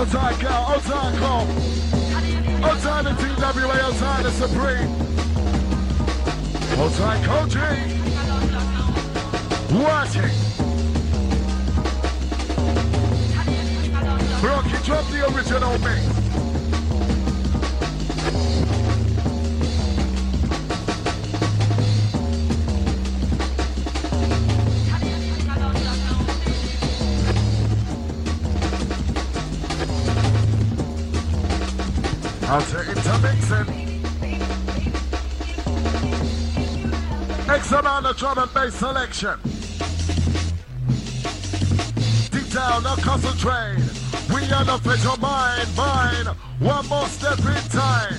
Outside girl, outside call. Outside the TWA, outside the Supreme. Outside Koji. Watching. Rocky, drop the original mix. After intermixing, X amount of drum and bass selection. Deep down, now concentrate. We are not fit your mind. One more step in time.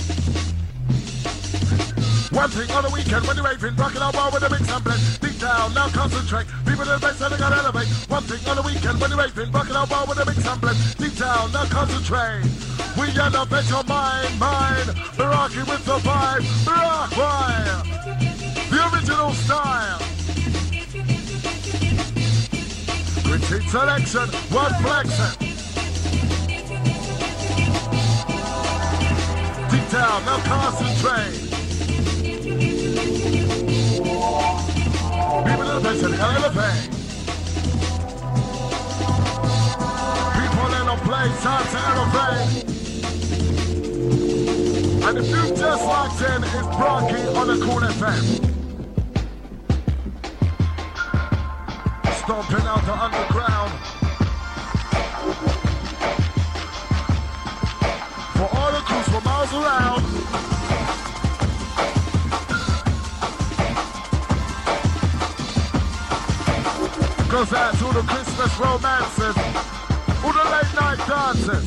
One thing on the weekend when you're raving, rocking out bar with a mix and blend. Deep down, now concentrate. People in the bass and they gotta elevate. One thing on the weekend when you're raving, rocking out bar with a mix and blend. Deep down, now concentrate. We are not fit your mind. We're rocking with the vibe. Rock fire. The original style. Critique selection, one flexing. Deep down, now concentrate. People in the bass and they gotta elevate. People in the place, time to elevate. And if you've just locked in, it's Brocky on the Cool FM. Stomping out the underground. For all the crews for miles around. Goes out to the Christmas romances. All the late night dances.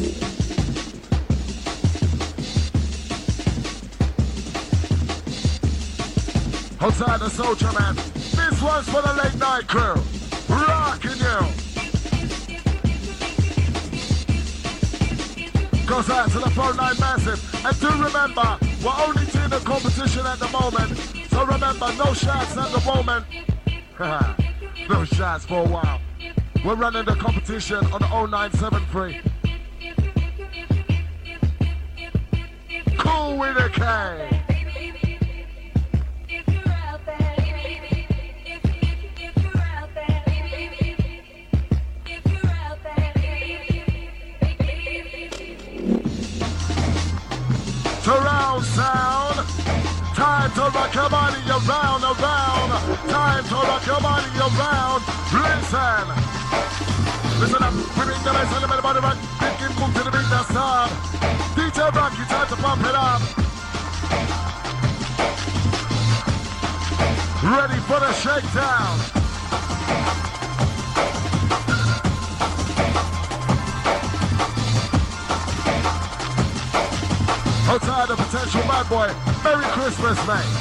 Outside the Soldier Man, this one's for the late night crew. Rockin' you. Goes out to the phone line massive. And do remember, we're only doing the competition at the moment. So remember, no shots at the moment. No shots for a while. We're running the competition on the 0973. Cool with a K. Surround sound. Time to rock your body around. Time to rock your body around. Listen up. We bring the bass and the middle body rock. Thinking move to the beat that's on. DJ Rocky, time to pump it up. Ready for the shakedown. Outside the potential bad boy. Merry Christmas, mate.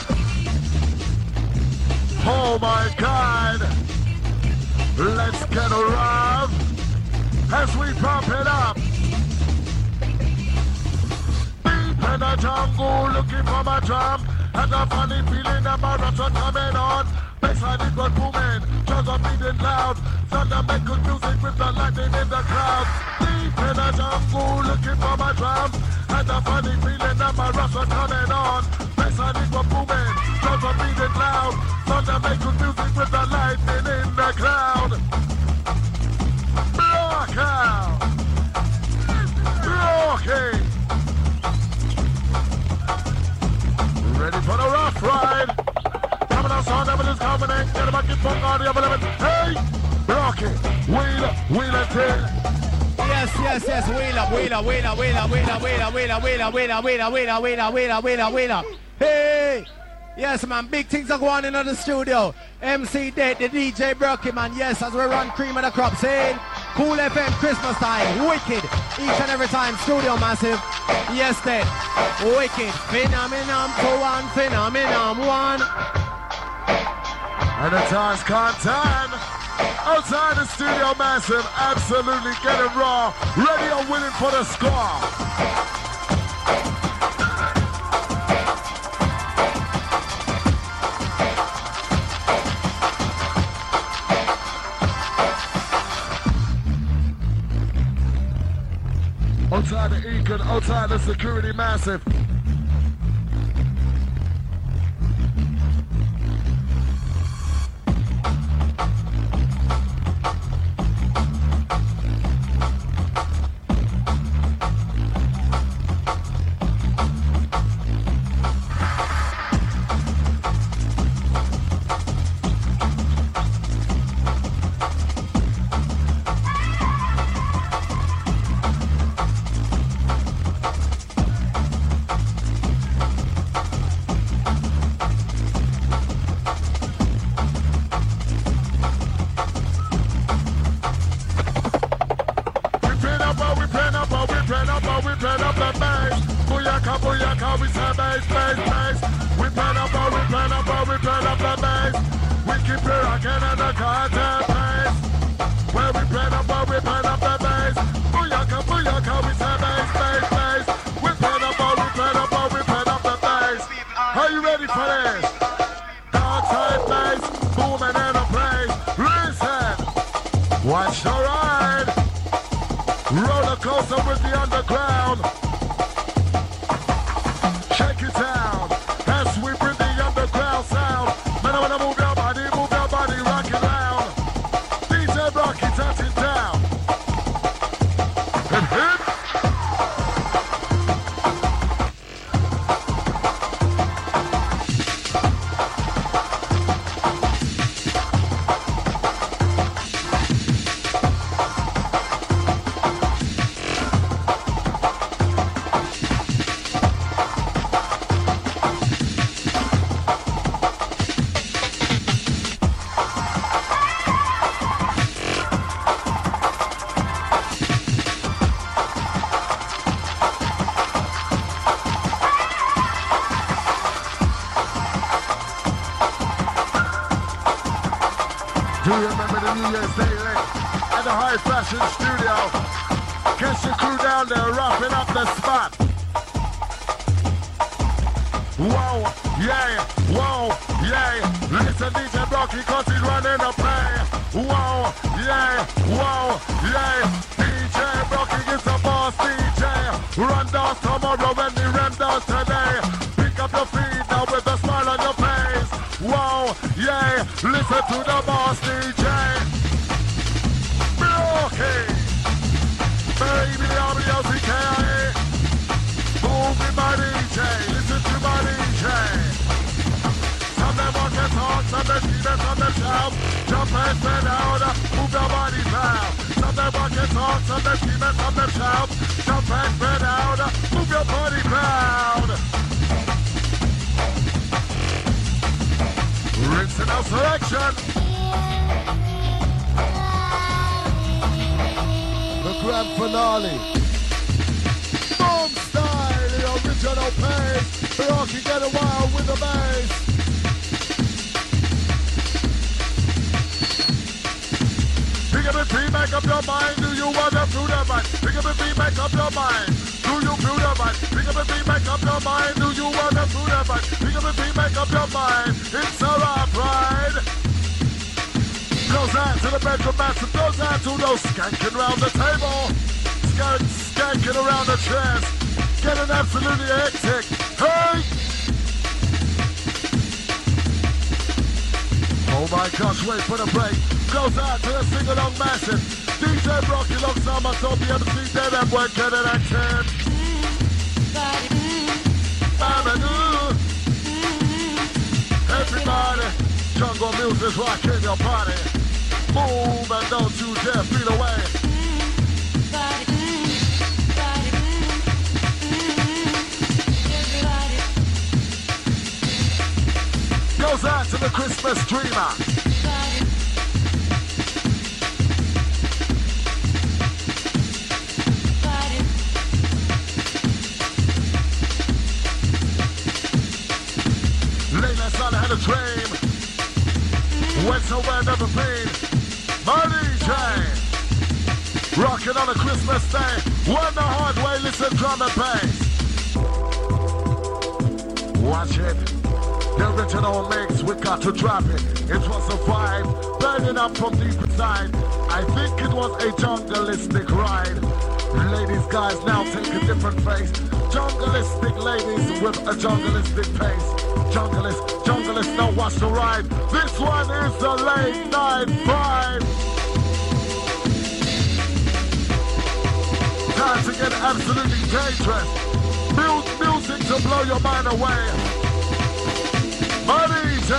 Oh my God. Let's get a rough as we pump it up. Deep in the jungle looking for my drum. And a funny feeling that my raps are coming on. Bassline it was booming, drums are beating loud. Thunder make good music with the lightning in the clouds. Deep in the jungle looking for my drum. And a funny feeling that my raps are coming on. Bassline it was booming, drums are beating loud. Thunder make good music with the lightning in the cloud. Block out. Blocking. Ready for the rough ride. Coming out, sound evidence coming in. Get back in funk on the other limit. Hey, Rocky, wheel and tail. Yes, wheeler. Hey, yes, man, big things are going on in the studio. MC Dead, the DJ Brocky, man. Yes, as we run cream of the crop, saying Cool FM Christmas time, wicked each and every time. Studio massive. Yes, Dead, wicked. Phenomenon for one, phenomenon one. And the time's content. Outside the studio massive, absolutely getting raw. Ready or willing for the score. Outside the Eagle, outside the security massive. Watch the ride. Roller coaster with the underground. Check it out. As we bring the underground sound. Man, I wanna move your body, rock it loud. DJ Rocky touching down. Hit, hit. Do you remember the New Year's Day link at the High Fashion Studio? Catch the crew down there wrapping up the spot. Whoa, yeah, whoa, yeah. Listen, DJ Rocky, cause he's running the play. Whoa, yeah, DJ Rocky is the boss DJ. Run down tomorrow and the run down today. Pick up your feet now with a smile on your face. Whoa, yeah, listen to the boss DJ. Okay, baby, R-B-O-C-K-I-A. Moving my DJ, listen to my DJ. Some them walk and talk, some them keep it, some them shout. Jump and spread out, move your body proud. Some them walk and talk, some them keep it, some them shout. Jump and spread out, move your body proud. Rinse and out selection. The grand finale. Boom style, the original pace. Rocky get a wild with the bass. Pick up and beat, make up your mind. Do you wanna feel the mind? Pick up and beat, make up your mind. Do you feel the mind? Pick up and beat, make up your mind. Do you wanna feel the mind? Pick up and beat, make up your mind. It's a rock ride. Goes out to the bedroom master, goes out to those skanking around the table. Skanking around the chairs. Getting absolutely hectic. Hey! Oh my gosh, wait for the break. Goes out to the sing-along massive. DJ Rocky alongside myself, the MC dead and we're getting active. Everybody, jungle music's rocking your body. Move and don't you dare feel away. Goes out to the Christmas dreamer. Layla Sana had a dream. Went somewhere never been. My DJ. Rocking on a Christmas day. One the hard way, listen drum and bass. Watch it. The original mix, we got to drop it. It was a vibe, burning up from deep inside. I think it was a jungleistic ride. Ladies, guys, now take a different face. Jungleistic ladies with a jungleistic pace. Junglist, now watch the ride. This one is the late night vibe. Time to get absolutely dangerous. Music to blow your mind away. DJ.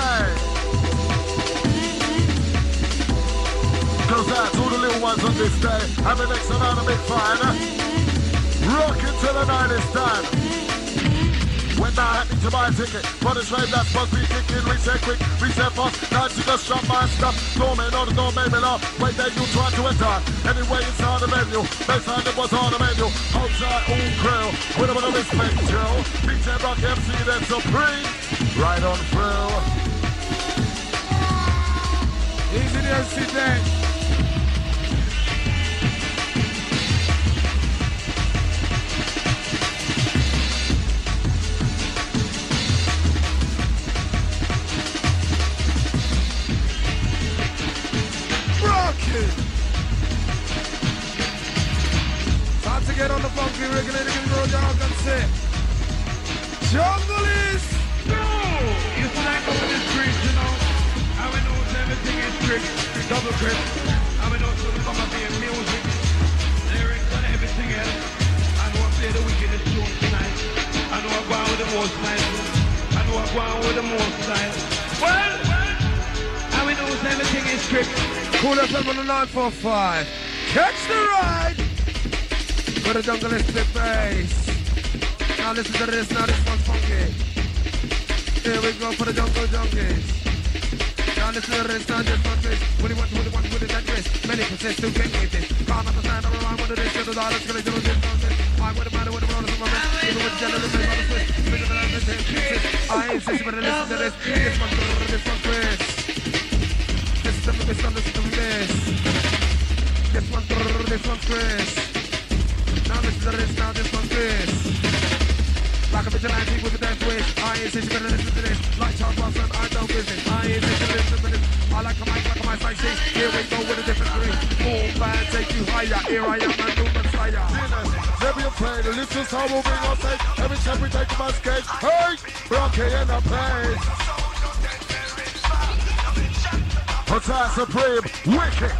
Goes out to all the little ones on this day. Have an X amount of big fun. Rockin' till the night is done. When not happy to buy a ticket for the train that's supposed to be kicking. Reset quick, reset fast. Now you just shut my stuff. Storming on the door, maybe not. Wait there, you try to enter. Anyway, it's on the menu. Baseline it was on the menu. Outside, all crew. With a bit of respect, Joe. DJ Rock MC, then Supreme. Right on through. Easy there, sit there. Time to get on the funky regulated and roll down and say Junglist! No! It's like over the streets, you know. I will know everything is trick, double grip. I will know to come up here music, lyrics and everything else. I know I play the wickedest tune tonight. I know I go out with the most style. I know I go out with the most style. Well, I will know everything is trick. Cool FM on the 945. Catch the ride! For the jungleistic bass. Now listen to this, now this one's funky. Here we go for the junkies. Now listen to this, now this one's this. Willy want with it, that twist. Many persist to get with this. Can't understand, I'm around with it, the dollars, gonna do this, I'm with the matter with the rollers of my wrist. Even with the general, the on the twist. Bigger than I'm I ain't sissy, but listen to this. This one's Chris. Listen to this. This one's Chris. Now listen to this, now this one's Chris. Like a vigilante with a death twist. I ain't saying you better listen to this. Like Charles Bronson, I don't business. I ain't saying you listen to this. I like a mic like a here we go with a different grade. Boom, band, take you higher. Here I am, a new messiah. Never be afraid, this is how we'll bring our take. Every time we take to my skate. Hey, Rocky in the place. Hotel Supreme, wicked.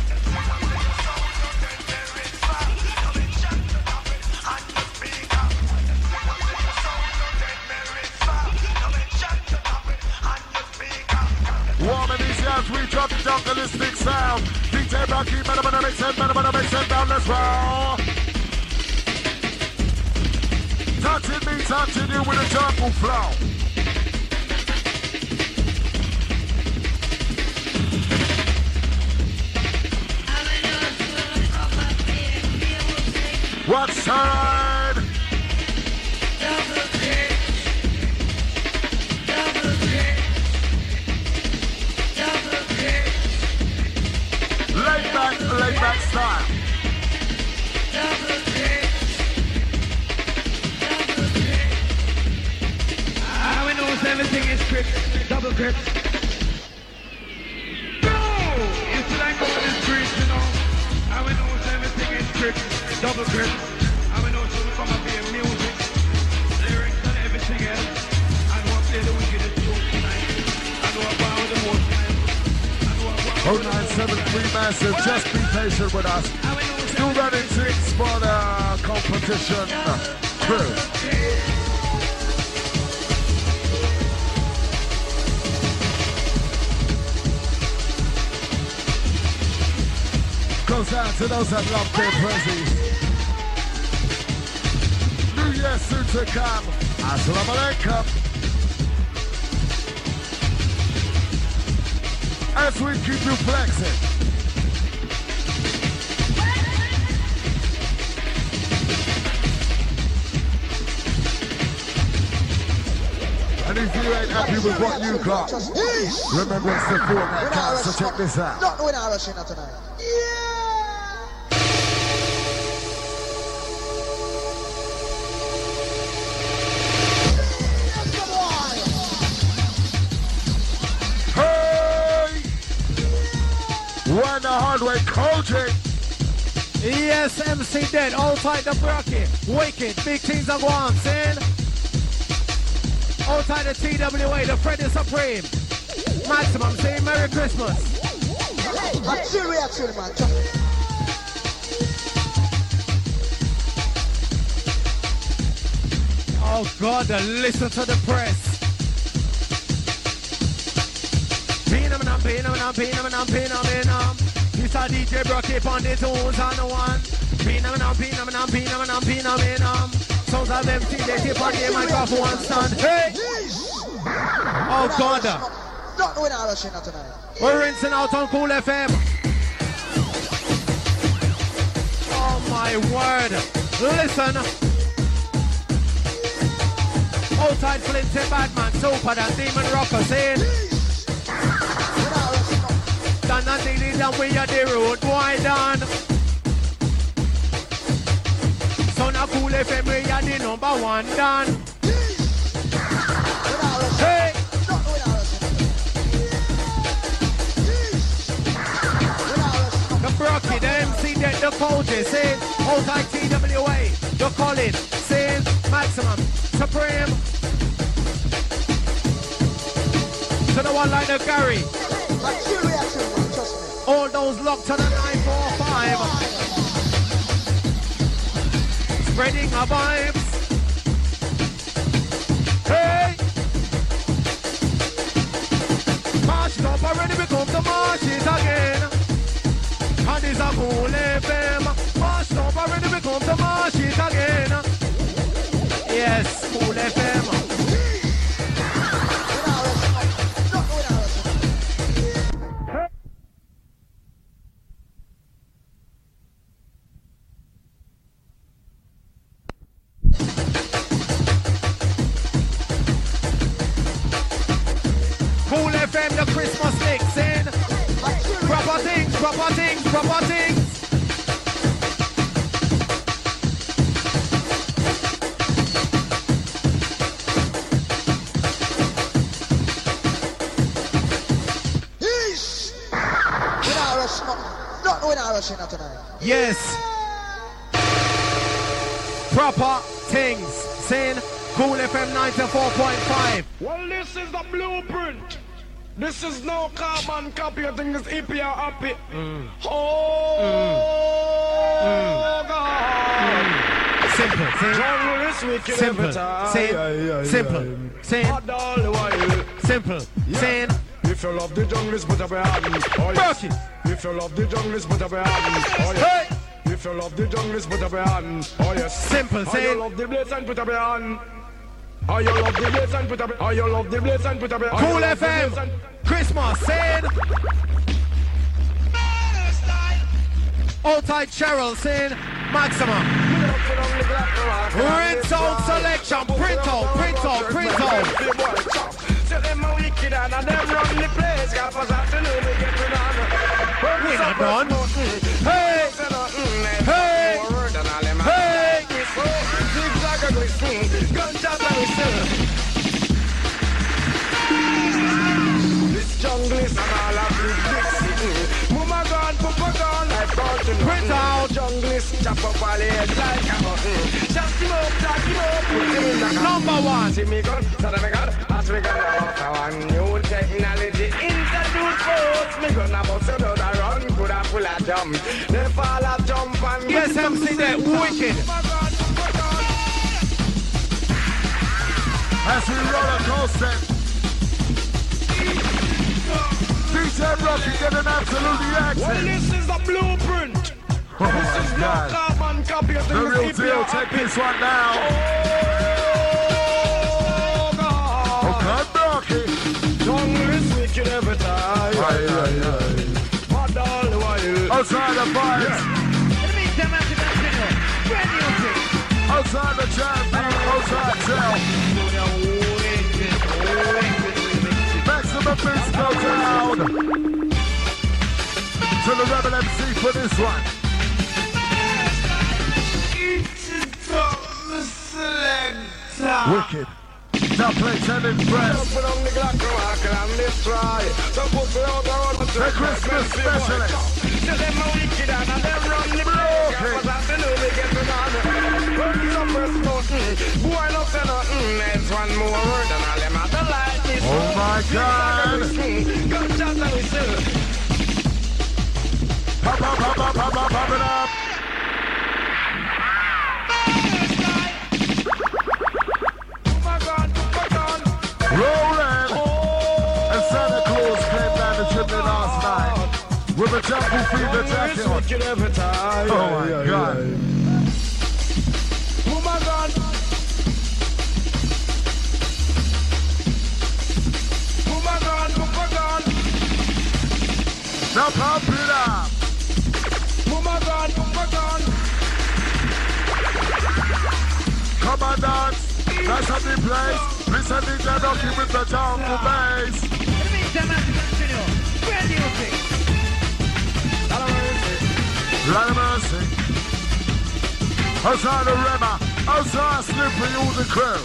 Warm and easy as we drop the jungleistic sound. DJ Rocky, better make sense, down, let's roll. Touching me, touching you with a jungle flow. What side? Laid back style. I will know everything is grip, double grip. No! It's like over the streets, you know. I will know everything is grip, double grip. I will know so we come up here music, lyrics and everything else. I know I play the wickedest tune tonight. I know I bow the most time. 0973 Massive, just be patient with us. Still running things for the competition crew. Goes out to those that love their prezzies. New Year soon to come. Assalamu alaikum. As we keep you flexing. And if you ain't happy with what you got, remember it's the format counts, so check this out. Not doing our rushing tonight. Yeah! When the hard way coaching. Yeah. Yes, MC Dead, all tight the Brocky. Wicked, big things are going on, saying. All tight the TWA, the Freddy Supreme. Maximum, saying Merry Christmas. Actually, man. Oh God, listen to the press. Pinam. This a DJ Brocky on the tunes on the one. Pinam. Sounds of MC, they keep on the microphone stand. Hey! Oh God. Not doing our rushing tonight. We're rinsing out on Cool FM. Oh my word. Listen. Outside Flinty Batman, Super than Demon Rocker saying. Done nothing than we are the road, boy done. So now Cool FM, we are the number one done. Hey! The Brocky, the MC, the coaches, saying, outside TWA, the Colin, saying, Maximum, Supreme. To the one like the Gary. All those locked to the 945. Spreading our vibes. Hey! March it up already, become the marches again. And it's a Cool FM. March it up already, become the marches again. Yes, Cool FM. The Christmas mix in. Proper things. Not doing our rushing tonight. Yes. Proper things. Saying Cool FM 94.5. Well, this is the blueprint. This is no carbon copy. I think it's hippie or happy. God. Simple. Simple. Saying. If you love the junglist, put up your hand. Oh, yes. If you love the junglist, put up your hand. Oh, yes. Hey. If you love the junglist, put up your hand. Oh, yes. Simple. Saying. You love the blades and put up your hand. Oh, you love the blades and put up your hand. Oh, you love the blades and put up your hand. Cool FM. Christmas, saying. Outside Cheryl, saying Maximum. Rinse out selection. Print out. Tell them how wicked and them run the place. Got us afternoon we get it on. We not done. Hey. Zigzag and whistle. Gunshot and whistle. Junglist and all of the bricks. Mama gone, Papa gone, like cartoon. Print out. Junglist, chop up all the head like a button. Just him up, jack him up, put him in the gun. Number one. See me gun, so that me gun. As we gun out our new technology. Introduce folks, me gun about so that I run. Could I pull a jump? They fall a jump and... Yes, MC there, wicked. As we roller coaster. DJ Brocky get an absolutely accent. Well, this is the blueprint. Oh this is no carbon copy of the real deal. Check this one now. Oh, God, Brocky. Junglist wicked every time. Mad all the while. Outside the vibes. Outside the chat, outside cell. Maximum beats go down. To the Rebel MC for this one. Wicked. Now play 10 in press. The Christmas specialist. So them a wicked and them run the place. Cause I know they get it on. First up first nothing. Boy no say nothing. There's one more word and all them have to like this. Oh my God. Gunshot and whistle. Pop, pop, pop, pop, pop, pop, pop it up. Rolling. And Santa Claus came down the chimney last night with a jungle fever jacket on. Oh my God. Oh my God. Oh my God, oh my God. Now pump it up. Oh my God, oh my God. Come on, dance. That's up the place. Listen to the Rocky with the jungle bass. Lot of mercy. Outside the Rema. Outside Slippery, all the crew.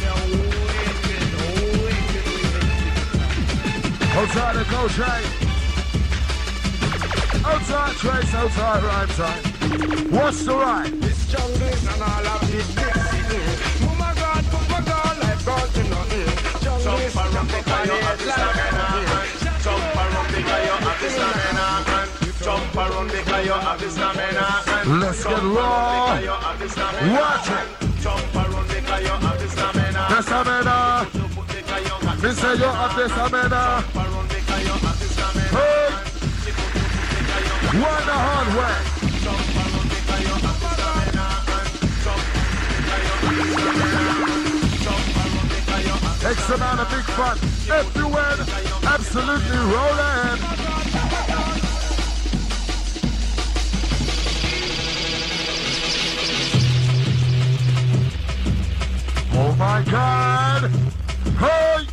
Outside the Go Train. Outside Trace, outside Rhyme Time. What's the right? This jungle is an all of this big city. Oh my God, I've gone to nothing. Jungle is around the fire of the stamina. Jump around the fire of the stamina. Jump around the fire of the stamina. Let's get raw. Watch it. Jump around the fire of the stamina. The stamina. Me say you have the stamina. Hey. One the hard way. X amount of big fun. If you win, absolutely rolling. Oh my God. Hey.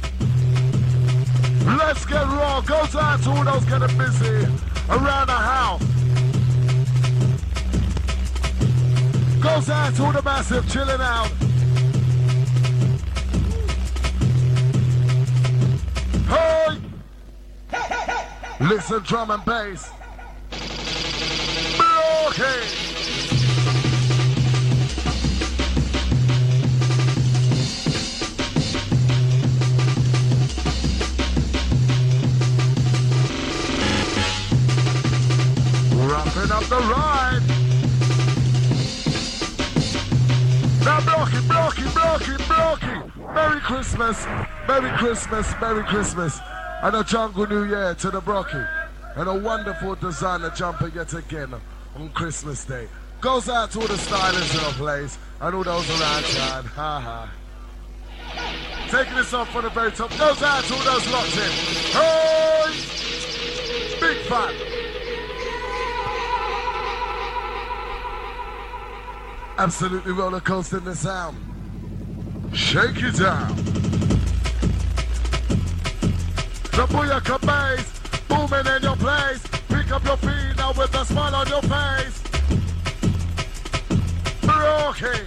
Let's get raw. Goes out to all those getting busy around the house. Goes out to all the massive chilling out. Hey! Listen, drum and bass. Okay. Wrapping up the ride. Now blocky. Merry Christmas, Merry Christmas, Merry Christmas. And a Jungle New Year to the Brocky. And a wonderful designer jumper yet again on Christmas Day. Goes out to all the stylists in the place and all those around town. Ha ha. Taking this off from the very top. Goes out to all those locked in. Hey! Big fun. Absolutely roller coasting the sound. Shake it down. The booyaka bass, booming in your place. Pick up your feet now with a smile on your face. Okay.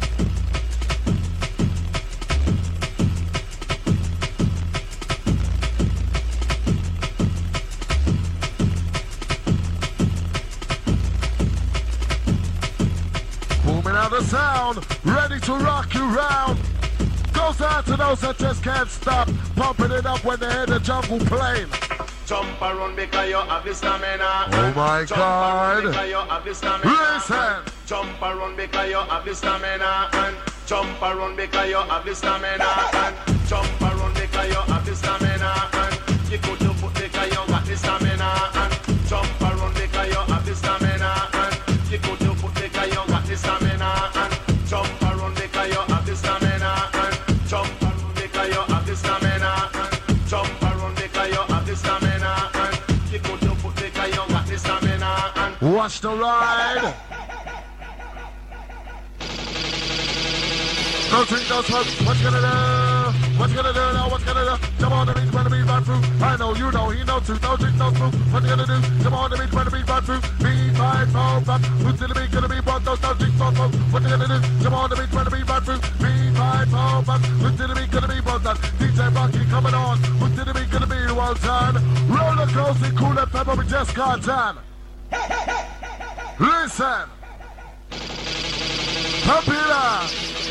Booming out the sound, ready to rock you round. Goes out to those that just can't stop, pumping it up when they hear the jungle playing. Jump around because you have the stamina. Oh my God. Listen. Jump around because you have the stamina. And jump around because you have the stamina. And jump around because you have the stamina. And you could do put because you got the stamina. And jump around because you have the stamina. And you could do put because you got the stamina. And jump around because you have the stamina. And jump around because you have the stamina. And jump around because you have the stamina. And you could do put because you got the stamina. And watch the ride. Don't drink, don't smoke. What you gonna do? What you gonna do now? What you gonna do? Jump on the beach, when the beat right through. I know, you know, he knows too. Don't drink, don't smoke. What you gonna do? Jump on the beach, when the beat right through. Beat right, fall back. Who's to the beat, gonna be one, don't drink, don't smoke. What you gonna do? Jump on the beach, when the beat right through. Beat right, fall back. Who's to the beat, gonna be one, DJ Rocky coming on. Who's to the beat, gonna be one time. Roller coaster, cool FM, we just got time. Listen. Popular.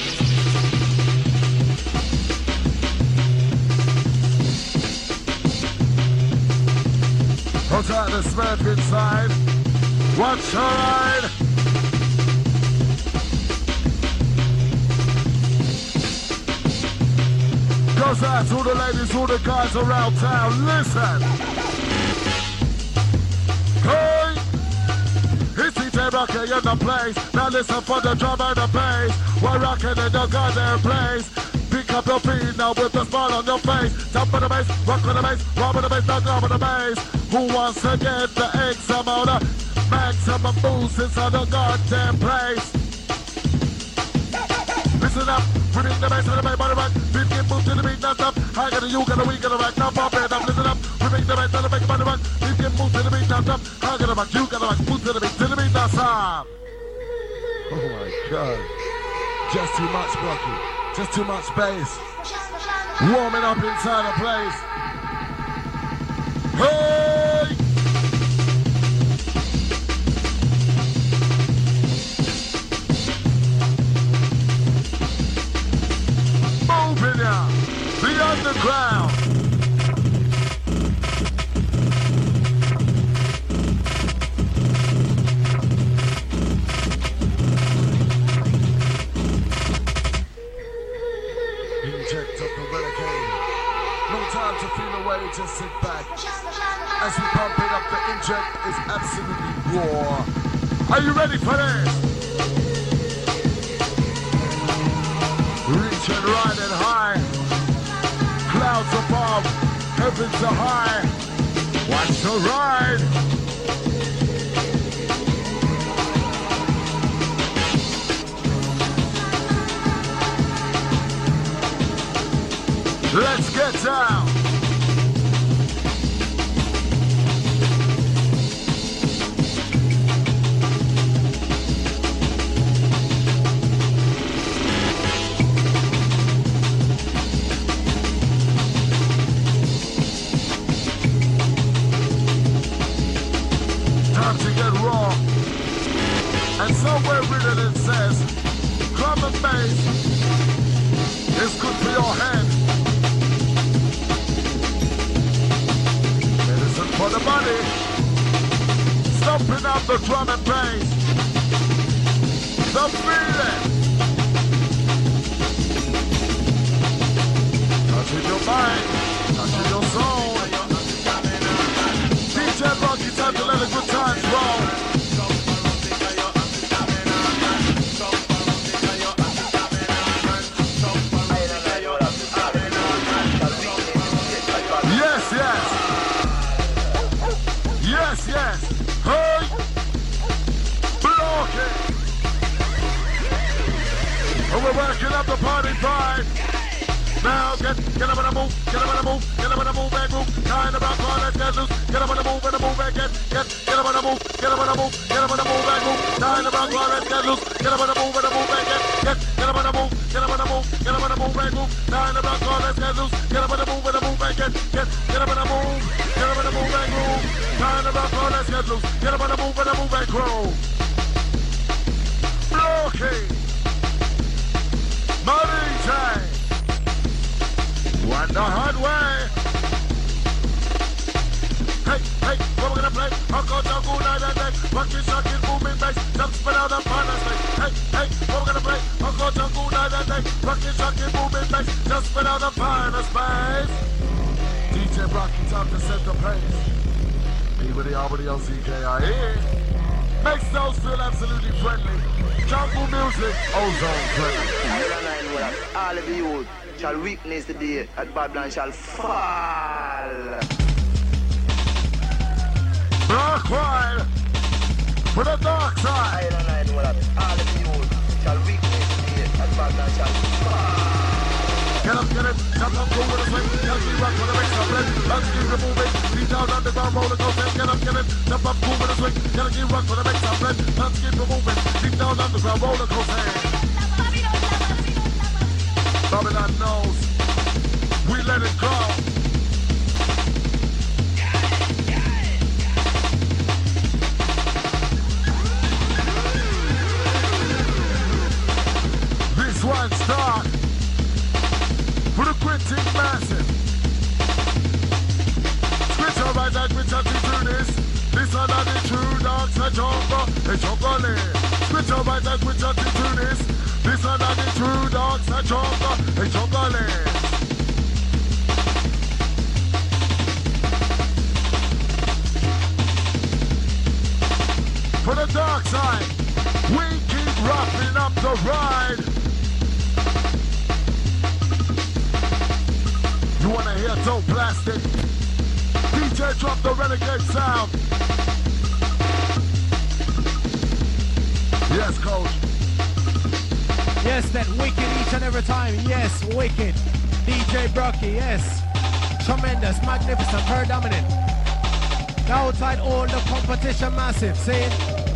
Hold out the Smurf inside. Watch her ride. Goes out to the ladies, all the guys around town. Listen. Hey. It's DJ Rocky in the place. Now listen for the drum and the bass. We're rocking in the goddamn place. Pick up your feet now with a smile on your face. Jump on the bass, rock on the bass, rock on the bass, not on the bass. Who wants to get the X amount of maximum boost inside the goddamn place? Listen up, bring the bass on the bass, body rock. Beat get moved to the beat, not stop. I got a you, got a we, got a rock, now pop it up. Listen up, bring the bass on the bass, body rock. Beat get moved to the beat, not stop. I got a rock, you got a rock, move to the beat, not stop. Oh my God, just too much Rocky. Just too much bass. Warming up inside the place. Hey! Moving now. The underground. Time to feel away, just sit back. As we pump it up, the inject is absolutely raw. Are you ready for this? Reaching right and high. Clouds above, heavens are high. Watch the ride. Let's get down. Time to get raw. And somewhere written it says, drum and bass is good for your head. For the money, stomping up the drum and bass, the feeling, touching your mind, touching your soul. DJ Rocky, time to let the good times roll. Yes, yes. Yes, yes. Hey! Block it! And we're working up the party vibe. Now get up and move, get up and move, get up and move and move. Kind of rock on, let's get loose. Get up and move and get up and move, get up and move, get up and move and move. Kind of rock on, let's get loose. Get up and move and get up and move, get up and move, get up and move and move. Kind of rock on, let's get loose. Get up and move and get up and move, get up and move and move. Kind of rock on, let's get loose. Get up and move and grow. Blocking. Money time. What the hard way? Hey, hey, what we gonna play? Uncle Jungle, night and day. Rockin', shockin', booming bass. Jump, spin out the finest place. Hey, hey, what we gonna play? Uncle Jungle, night and day. Rockin', shockin', booming bass. Jump, spin out the finest place. DJ Rocky, time to set the pace. Me with the R with the LCKIE. Makes those feel absolutely friendly. Jungle music, ozone friendly. All of you shall witness the day that Babylon shall fall. Dark ride for the dark side. All of you shall witness the day that Babylon shall fall. Get up, jump up, go with a swing. Gotta keep rock for the mix of blend. Let's keep removing. Beat down underground roller coaster. Get up, jump up, go with a swing. Gotta keep rock for the mix of blend. Let's keep removing. Beat down underground roller coaster. Babylon knows. We let it go. and start. For the quitting massive. Switch your right and switch your to this. This one are the true dogs, a jungle, Switch your right and switch your to this. This one are the true dogs, a jungle, For the dark side, we keep wrapping up the ride. You wanna hear Dope Plastic? DJ drop the renegade sound. Yes, coach. Yes, that wicked each and every time. Yes, wicked. DJ Brocky, yes. Tremendous, magnificent, very dominant. Outside all the competition massive, see?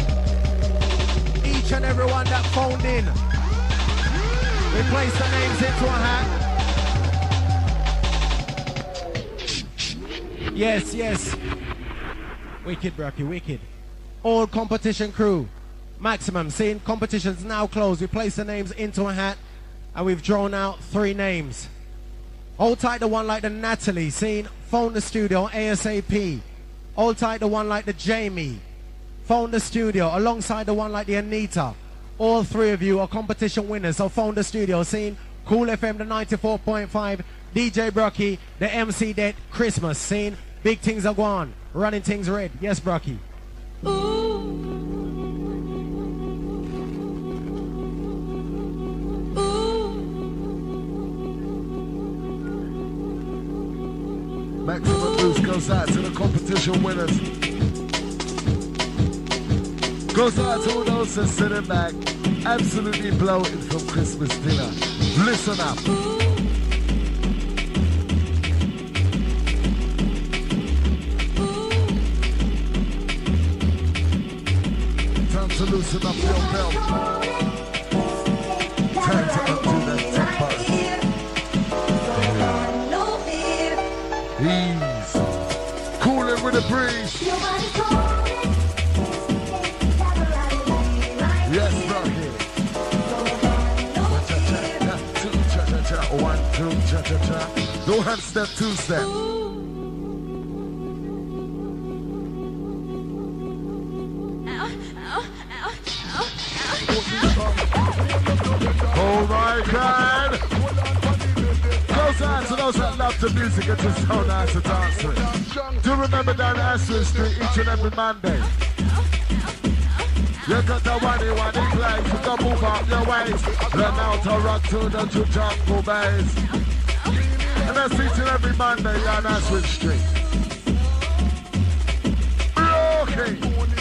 Each and every one that phoned in. We place the names into a hat. Yes, yes. Wicked, Brocky, wicked. All competition crew. Maximum, seeing competitions now closed. We place the names into a hat and we've drawn out 3 names. Hold tight the one like the Natalie, seeing phone the studio ASAP. Hold tight the one like the Jamie. Phone the studio alongside the one like the Anita. All 3 of you are competition winners, so phone the studio, seeing Cool FM the 94.5, DJ Brocky, the MC Det, Christmas, seeing big things are going, running things red. Yes, Brocky. Maximum boost goes out to the competition winners. Goes out to all those that sitting back, absolutely bloated from Christmas dinner. Listen up. Time to loosen up your belt. Time to undo that tempo. Ease. Cooling with a breeze. Yes, Rocky. 1, 2, cha-cha-cha. No hand step, 2 step. Oh my God. Goes out to those that love the music and just so nice to dance to it. Do remember down Ashland Street each and every Monday. You got the one place, you can move up your waist. Learn how to rock to the jungle bass. And that's each and every Monday on Ashland Street. Okay.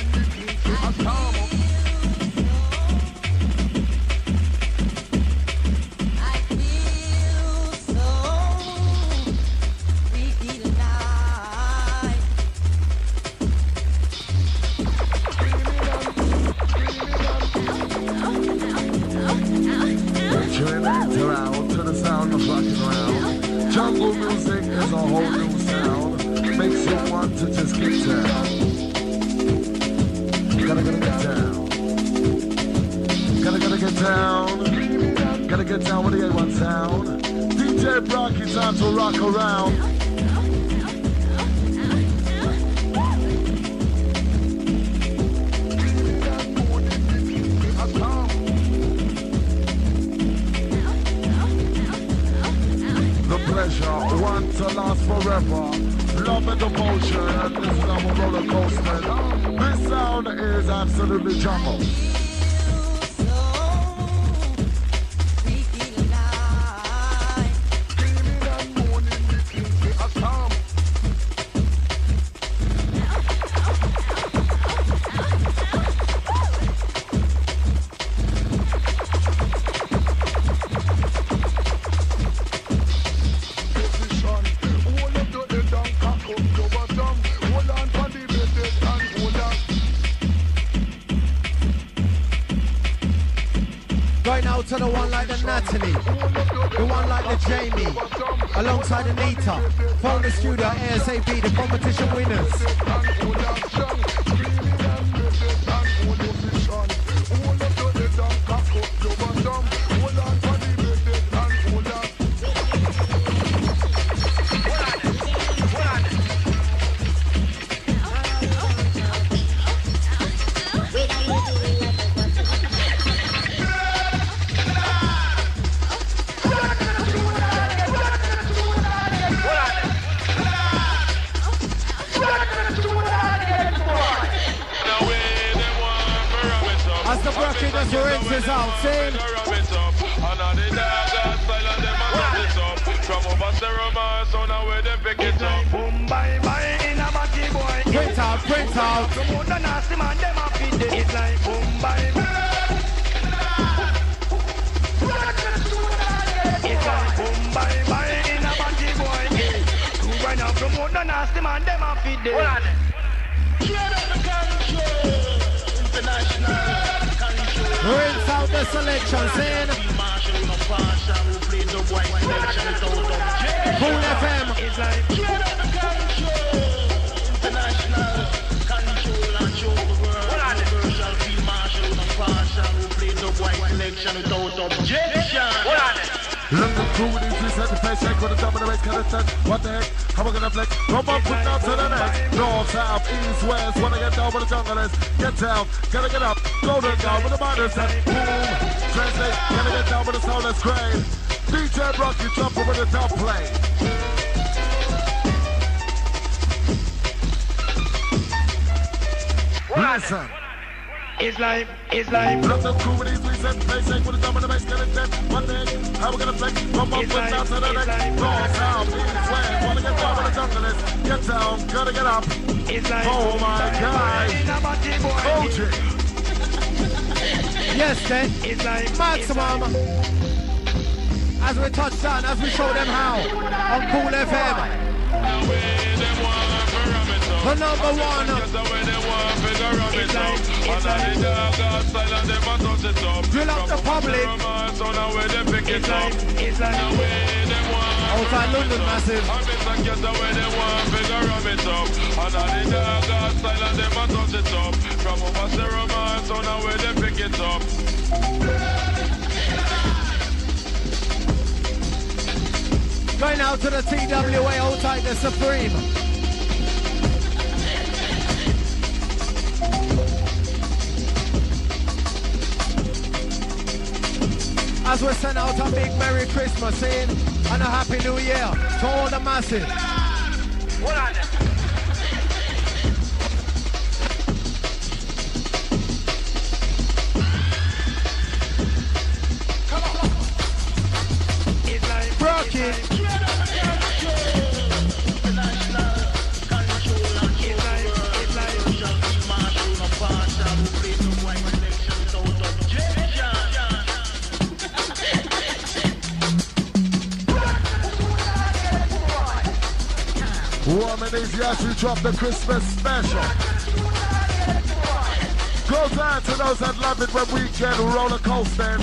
Around to the sound of rocking around. Jungle music is a whole new sound. Makes you want to just get down. Gotta get down. Gotta get down. Gotta get down with the A1 sound. DJ Brocky, time to rock around. One to last forever. Love and devotion. This is our roller coaster. This sound is absolutely jungle. To the one like the Natalie, the one like the Jamie, alongside Anita. Phone the studio ASAP, the competition winners. out, saying. From over Ceremony, so now where they pick it up. Boom, bye, bye, in a batty boy. Print out, print out. From under nasty man, them a feed it. It's like boom, bye, bye. It's like boom, bye, bye, in a batty boy. Two right now, from under nasty man, them a feed it. Rinse out the selection, saying. Cool FM. It's like international control and show the world. Universal field marshal, impartial, who play the white selection without objection. Look the crew with these set the face shake with the double the race kind of set. What the heck? How we gonna flex? Come on, put down to the next. North, south, east, west. Wanna get down with the jungle is. Get down, gotta get up. Go to down with the minor set. Boom. Translate, gotta get down with the sound that's great. DJ Rocky jumping with the top play. Listen. It's life, it's life. Look the crew with these three set face shake with the double the bass kind of set. What the heck? How we gonna flex? Come on, put down to the next. North, south, east, west. Wanna get down with the jungle is. Get down, gotta get up. It's like Oh my God. OJ. Yes, then. It's like Maximum. As we touch down, as we show them how. On Cool FM. The number one. Drill up the public. Outside London, massive. From over Ceremony, so now where they pick it up. Going out to the TWA, outside the Supreme. As we send out a big Merry Christmas saying, and a Happy New Year to all the masses. What on it? Come on. It's like Brocky. Woman is yes, we drop the Christmas special. Goes out to those that love it when we get roller coasting.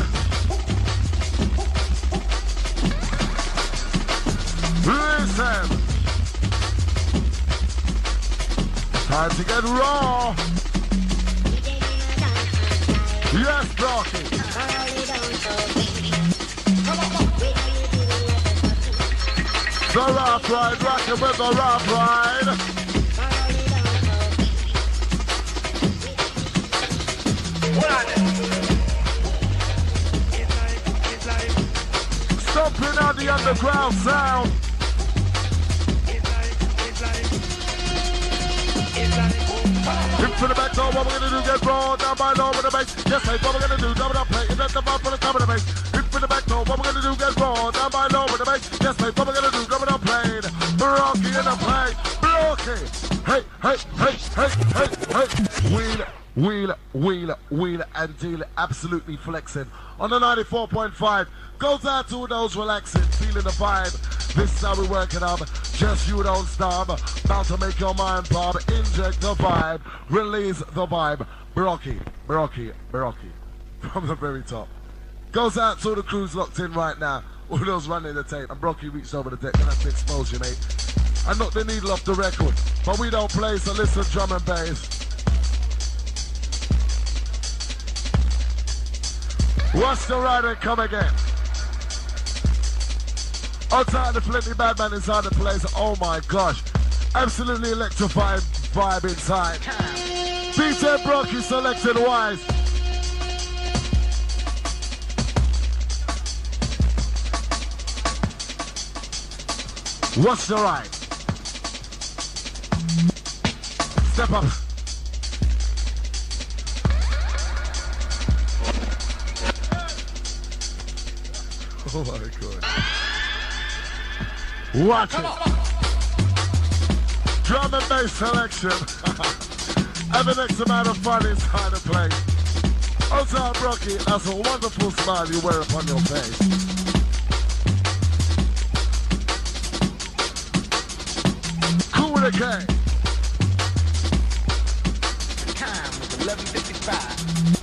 Listen. Time to get raw. Yes, Brocky. The rock ride, rockin' with the rock ride. Stomping on the underground sound. Hip to the back door, what we're gonna do, get raw, down by low with the bass. Yes, mate, what we're gonna do, double up play, and let the vibe for the top of the bass. Hip to the back door, what we're gonna do, get raw, down by low with the bass. Yes, mate, what we're gonna do, double up play. Rocky in the play, Rocky. Hey, hey, hey, hey, hey, hey. Wheel, and deal, absolutely flexing. On the 94.5, goes out to those relaxing, feeling the vibe. This is how we work it up. Just you don't stop. About to make your mind pop. Inject the vibe. Release the vibe. Rocky. From the very top. Goes out to the crews locked in right now. All those running the tape. And Brocky reached over the deck. Gonna have to expose you, mate. I knocked the needle off the record. But we don't play, so listen, drum and bass. What's the ride and come again? Outside the Plenty Bad Man inside the place. Oh my gosh. Absolutely electrifying vibe inside. DJ Brocky selected wise. What's the ride? Step up. Oh my God. Watch it. Drum and bass selection. Have an X amount of fun inside the place. Outside Rocky, that's a wonderful smile you wear upon your face. Cool with a K. Time was 11:55.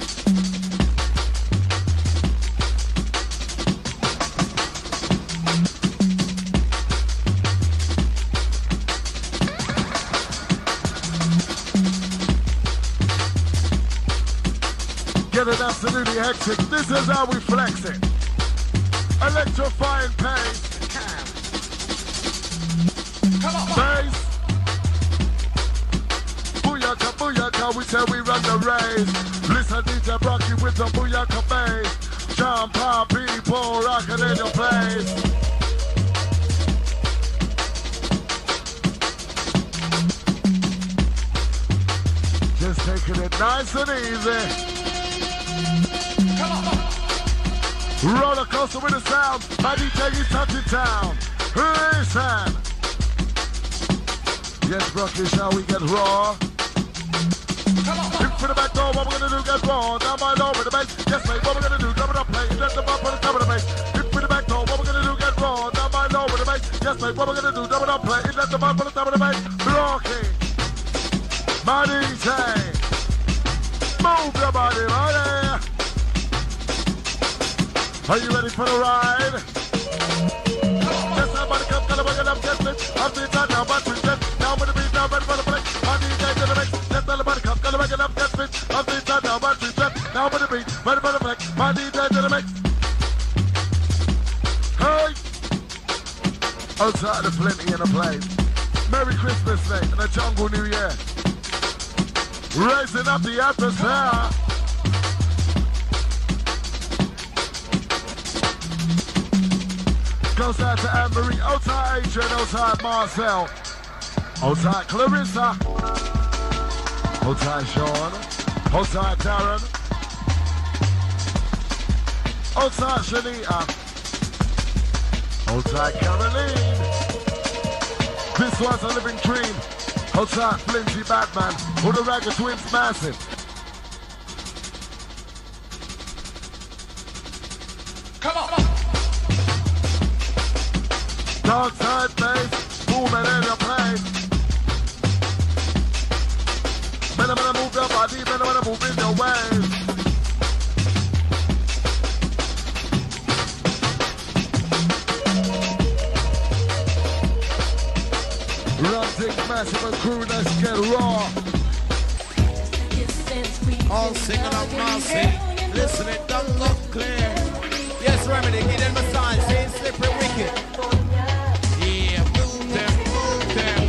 Get it absolutely hectic. This is how we flex it. Electrifying pace. Bass. Booyaka, booyaka, we say we run the race. Listen, DJ Brocky with the booyaka bass. Jump up, people rocking in your place. Just taking it nice and easy. Roller coaster with the sound. My DJ is touching town. Listen. Yes, Brocky, shall we get raw? In for the back door, what we're gonna do, get raw. Down by low with the bass. Yes, mate, what we're gonna do, double up play. Let the bump on the top of the bass. In for the back door, what we're gonna do, get raw. Down by low with the bass. Yes, mate, what we're gonna do, double up play. Let the bump on the top of the bass. Rocky. My DJ. Move your body, buddy. Are you ready for the ride? Yes, somebody come, gonna bring it up, get it. I'm the time now, but we get down with the beat, now ready for the play. I'm the DJ to the mix. Yes, somebody come, gonna bring it up, get it. I'm the time now, but we get down with the beat, ready for the play. My DJ to the mix. Hey! Outside the plenty in the place. Merry Christmas, mate, and a jungle New Year. Raising up the atmosphere. Goes out to Anne-Marie, outside Adrian, outside Marcel, outside Clarissa, outside Sean, outside Darren, outside Shanita, outside Caroline. This was a living dream. Outside Flinty Batman, who the Ragged Twins massive. Come on. Dark side bass, booming in your place. Better move your body, better move in your ways. Running massive and crew, let's get raw. All singing up Marcy. Listen, it don't look clear. Yes, Remedy, give them a sign. Say it's slippery wicked. Yeah, move them, move them.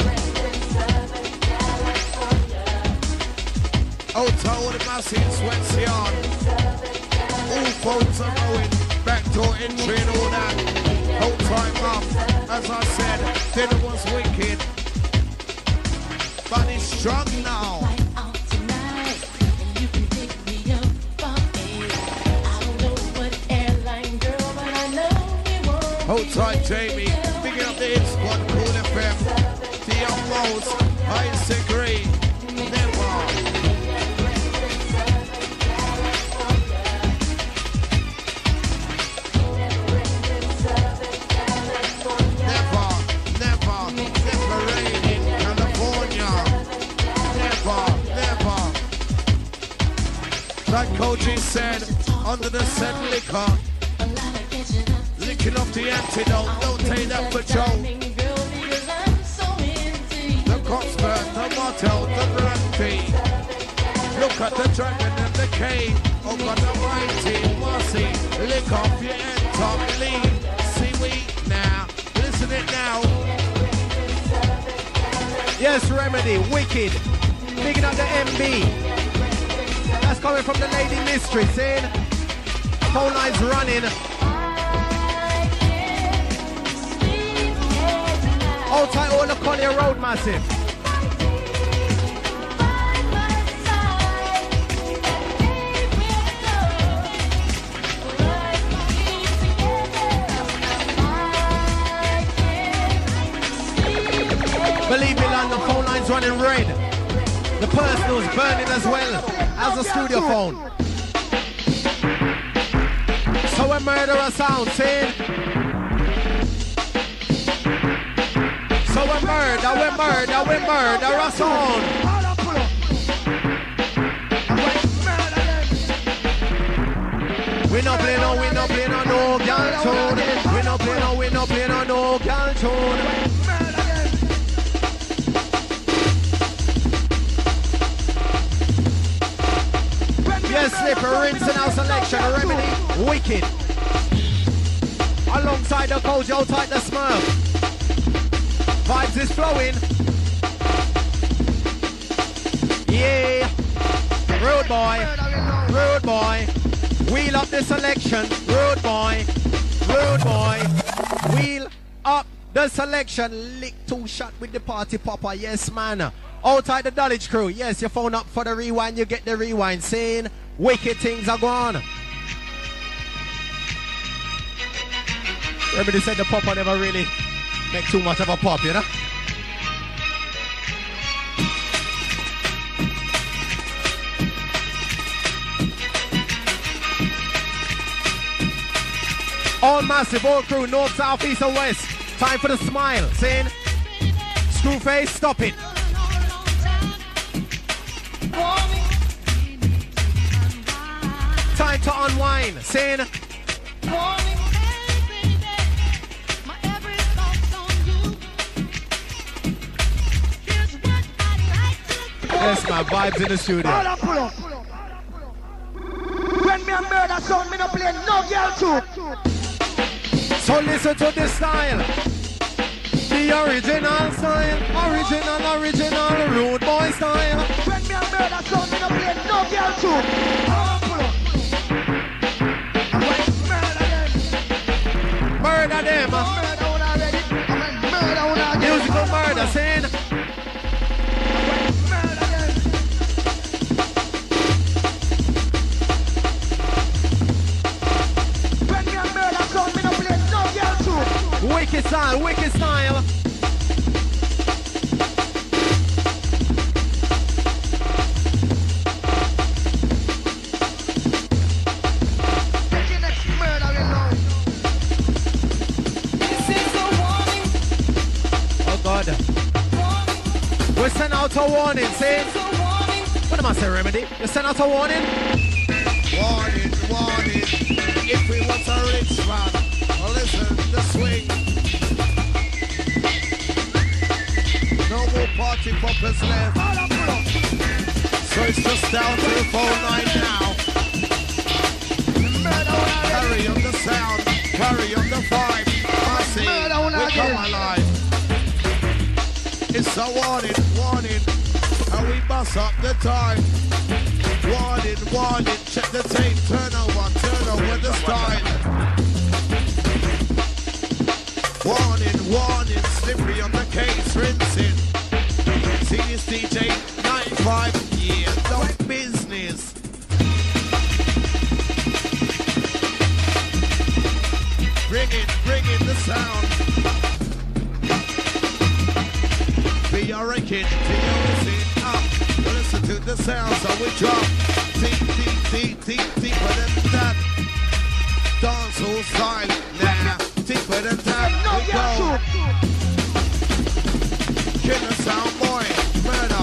Outside with the massive sweats on. All folks are going. Backdoor entry and all that. Whole time up. As I said, dinner was wicked. But it's strong now. Hold tight, Jamie. Picking up the hit squad, Cool FM. The young Rose, I disagree. Never. Never rain in California. Never. Like Koji said, under the said liquor. Licking off the antidote, don't take that for Joe. The Coxburn, the motto, the brandy. Look at the dragon and the cave. Oh God almighty, mercy. Lick off your head, top lean. Seaweed now, listen it now. Yes, Remedy, wicked. Picking up the MB. That's coming from the Lady Mistress, in. Phone lines running. Hold tight all the Collier Road massive. Believe me, land, the phone line's running red. The personal's burning as well as the studio phone. So we murder sound, saying. So we murder a sound. We no play no girl tune. We no play no girl tune. Yes, Slipper, Rinse in our selection, Remedy, Wicked. Alongside the coach, outside the Smurf. Vibes is flowing. Yeah. Rude boy. Wheel up the selection. Rude boy. Wheel up the selection. Lick 2 shot with the party popper. Yes, man. Outside the Dulwich crew. Yes, your phone up for the rewind. You get the rewind. Saying wicked things are gone. Everybody said the popper never really make too much of a pop, you know? All massive, all crew, north, south, east and west. Time for the smile. Saying, Screwface, stop it. Time to unwind. Saying, yes, my vibes in the studio. Pull up. When me a murder sound, me no play no girl too. So listen to this style. The original style. Original rude boy style. When me a murder sound, me no play no girl too. Pull up. Murder them. Murder one already. Murder one again. Musical murder, saying. Wicked style. Oh God. We send out a warning, say. What am I saying, Remedy? You send out a warning? Warning. If we want a rich man, listen, the swing. No more party poppers left. So it's just down to the phone line now. Carry on the sound, carry on the vibe. Massive, we come alive. It's a warning. And we bust up the time. Warning, check the tape, turn over the style. Warning, slippery on the case, rinsing. See this DJ, 95, yeah, no business. Bring in the sound. Be your record, listen up. Listen to the sound, so we drop. Deeper than that. Dancehall style, nah. Deeper than that, we go. Killer sound boy, murder.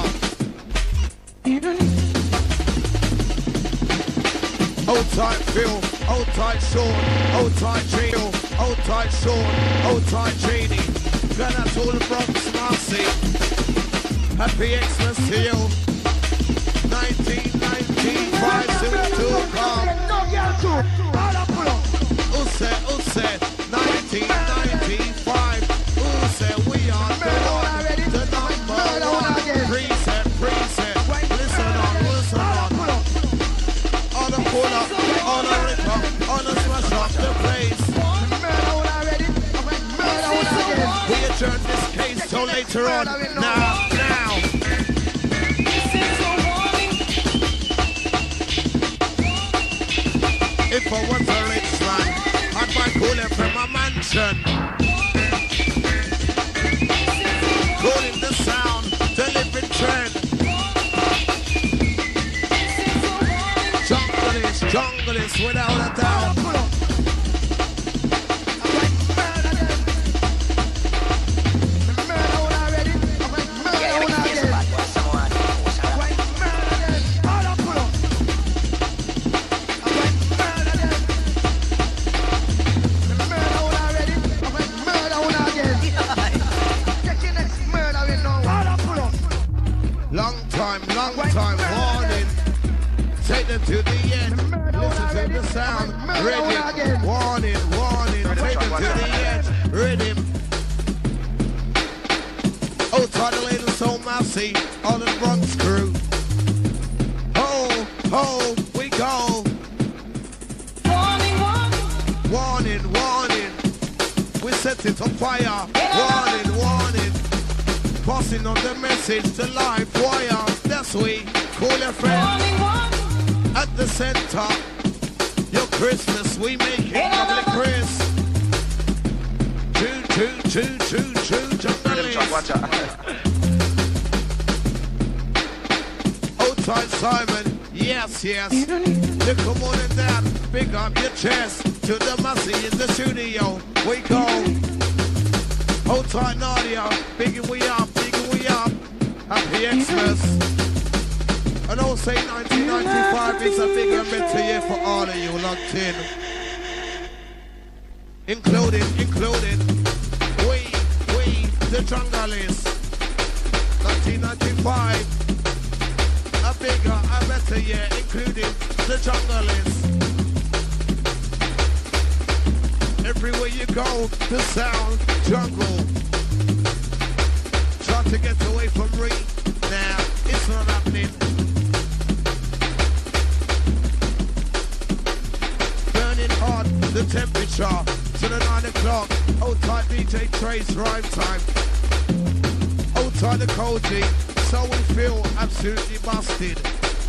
Hold tight Phil, hold tight Sean, hold tight Trio, hold tight Sean, hold tight Genie. Gonna to all the Bronx, Marcy. Happy Xmas to you. 1992 come. Who said 1995? Who said we are the number one? Preset. Listen on. On the pull up, on the rip up, on the smash up the place. We adjourn this case till later on. Now. If I was a rich man, I'd might call him from a mansion. Call him the sound. Jungle is without a doubt. Long time warning. Take them to the end. Listen to the sound. Rhythm. Warning. Take them to the end. Rhythm. Oh, Title Lady So Massy. All the Bronx crew. Ho, we go. Warning. We set it on fire. Warning. Passing on the message to live wire. That's we call your friend. At the center. Your Christmas, we make it public Chris. Choo, jungle. Old tight Simon, yes. Look, come on and down, pick up your chest. To the Massey in the studio, we go. Hold tight Nadia, bigging we up. Happy Xmas. And I'll say 1995 is a big and better year for all of you locked in. Including, we, the jungle is 1995. A bigger, a better year, including the jungle is. Everywhere you go, the sound, jungle. Try to get away from Reed. Now, it's not happening. Burning hot, the temperature to the 9 o'clock. Old tight DJ Trey's rhyme time. Old tight the Koji, so we feel absolutely busted.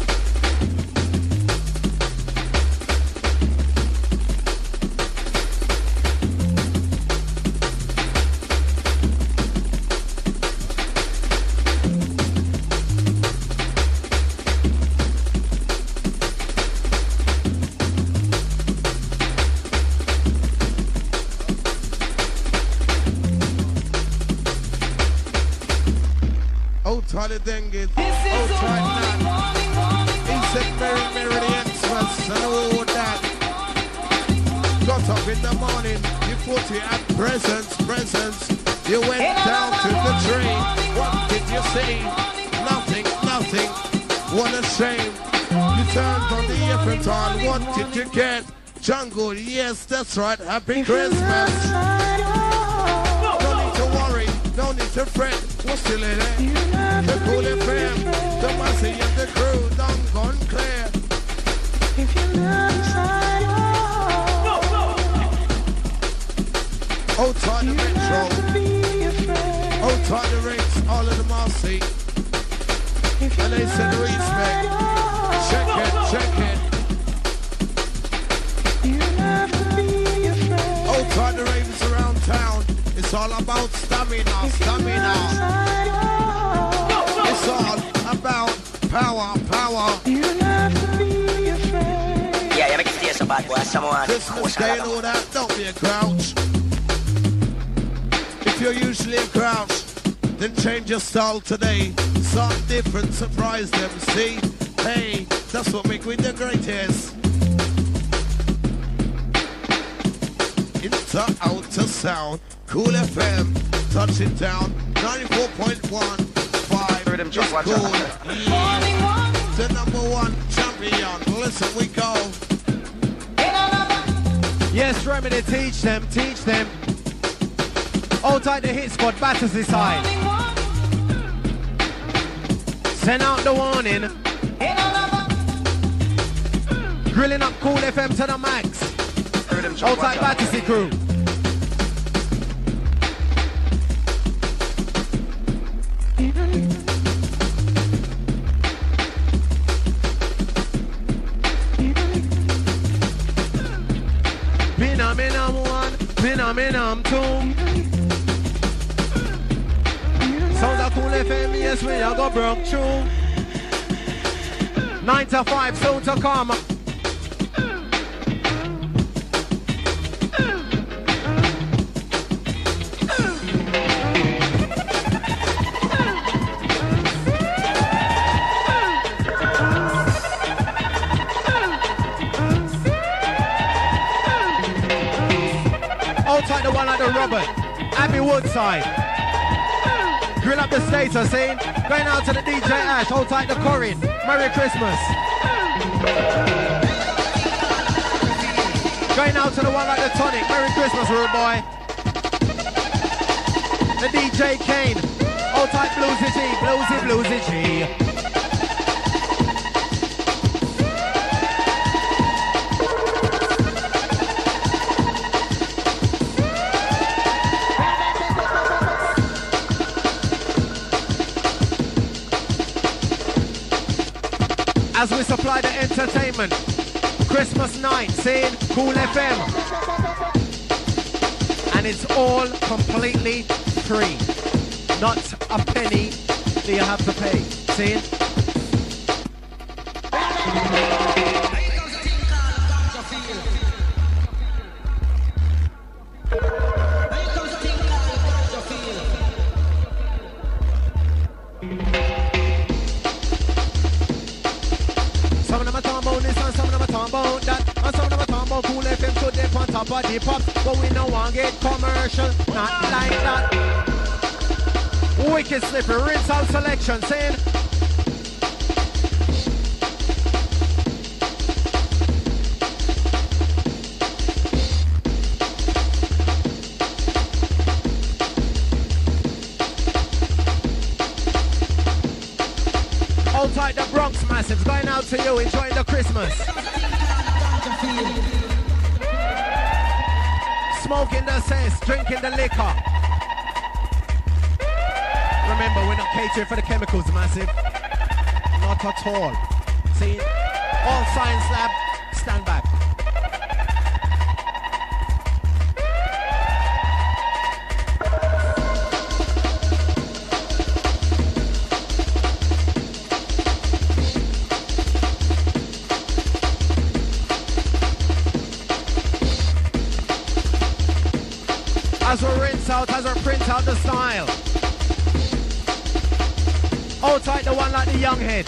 The dengue, oh tight man. He said Merry the Xmas and all that. Got up in the morning, you put it at presents. You went down to the tree. What did you see? Nothing. What a shame. You turned on the effort on. What did you get? Jungle, yes, that's right. Happy Christmas. No need to worry, no need to fret. What's still in there? The Cool FM, the Massey and the crew, done gone clear. If you love inside, oh, tight the Metro, oh, tight the Ricks, all of the Massey. And they said respect. Check it. Oh, tight the Ravens around town. It's all about stamina. It's all about power. You have to be afraid. Yeah, make it stay so bad, boy. Someone. Christmas Day and all that, don't be a grouch. If you're usually a grouch, then change your style today. Something different, surprise them, see? Hey, that's what make me the greatest. Into outer sound, Cool FM, touch it down, 94.1. Rhythm Chuck, watch cool. out. Yeah. The #1 champion. Listen, we go. Yes, Remedy, teach them. Hold tight the hit squad, Battersea side. Send out the warning. Grilling up Cool FM to the max. Hold tight Battersea crew. Minam 2. Sounds of Cool FM, yes, we are go broke through. 9 to 5, soon to come. Hold tight the one like the Robert. Abbey Woodside. Grill up the status, scene. Going out to the DJ Ash. Hold tight the Corin. Merry Christmas. Going out to the one like the Tonic. Merry Christmas, rude boy. The DJ Kane. Hold tight Bluesy G. Bluesy G. As we supply the entertainment, Christmas night, seeing Cool FM. And it's all completely free. Not a penny do you have to pay. See? Some of them are talking about this and some of them are talking about that. And some of them are talking about Cool FM to dip on top of the pop. But we don't want to get commercial, not like that. Wicked slippery, rinse out selection, saying. Hold tight the Bronx Massives, going out to you, enjoying the Christmas. Smoking the cess, drinking the liquor. Remember, we're not catering for the chemicals, Massive. Not at all. See, all science lab, stand back. As we rinse out, as we print out the style. Hold tight the one like the young head.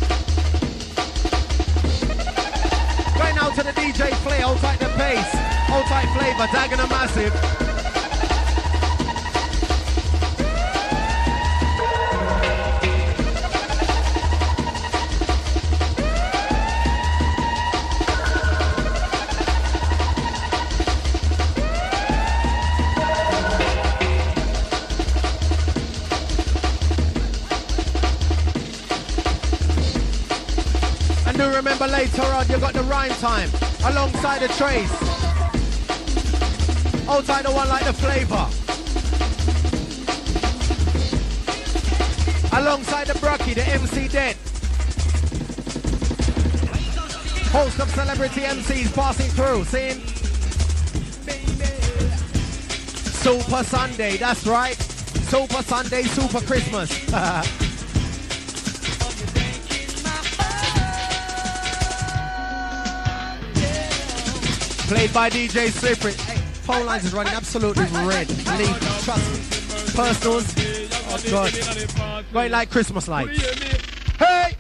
Going out to the DJ Flay, hold tight the bass. Hold tight Flavor, Dagging a Massive. Remember later on you got the rhyme time alongside the Trace. Hold tight the one like the Flavor. Alongside the Brucky, the MC Dead. Host of celebrity MCs passing through, seeing Super Sunday, that's right. Super Sunday, Super Christmas. Played by DJ Slippery. Hey, phone lines is running absolutely red. Leave, trust me. Personals, oh God. Going like Christmas lights. Hey!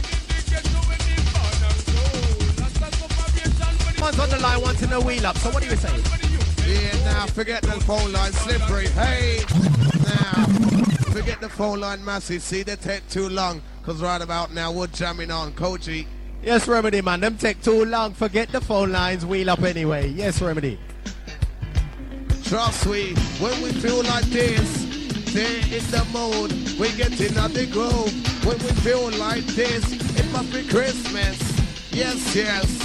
Man's on the line wanting a wheel up, so what do you say? Yeah, now forget the phone line, Slippery. Hey! Now, forget the phone line, Massive. See, they take too long, because right about now we're jamming on Koji. Yes, Remedy, man. Them take too long. Forget the phone lines. Wheel up anyway. Yes, Remedy. Trust we, when we feel like this, they're in the mood. We get in the groove. When we feel like this, it must be Christmas. Yes, yes.